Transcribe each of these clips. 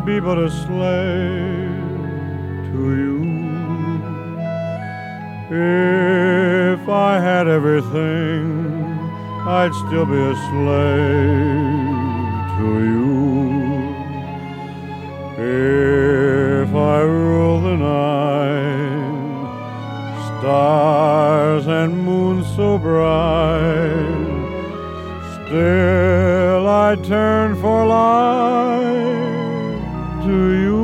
be but a slave to you. If I had everything, I'd still be a slave to you. If I rule the night, stars and moon so bright, still I turn for life to you.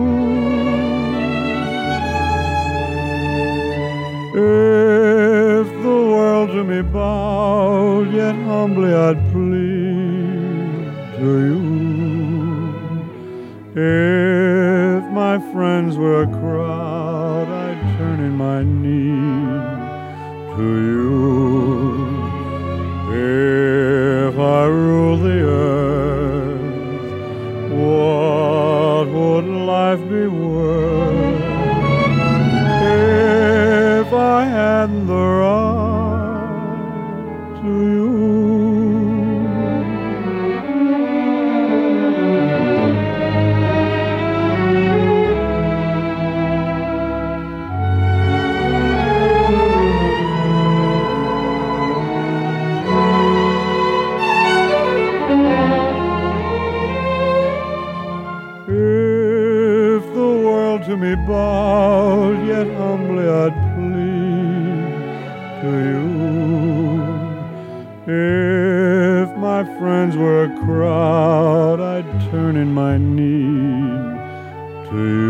If the world to me bowed, yet humbly I'd plead to you. If my friends were a crowd, I'd turn in my need to you. If I rule the earth, what would life be worth if I hadn't the right to you? To me bowed, yet humbly I'd plead to you. If my friends were a crowd, I'd turn in my need to you.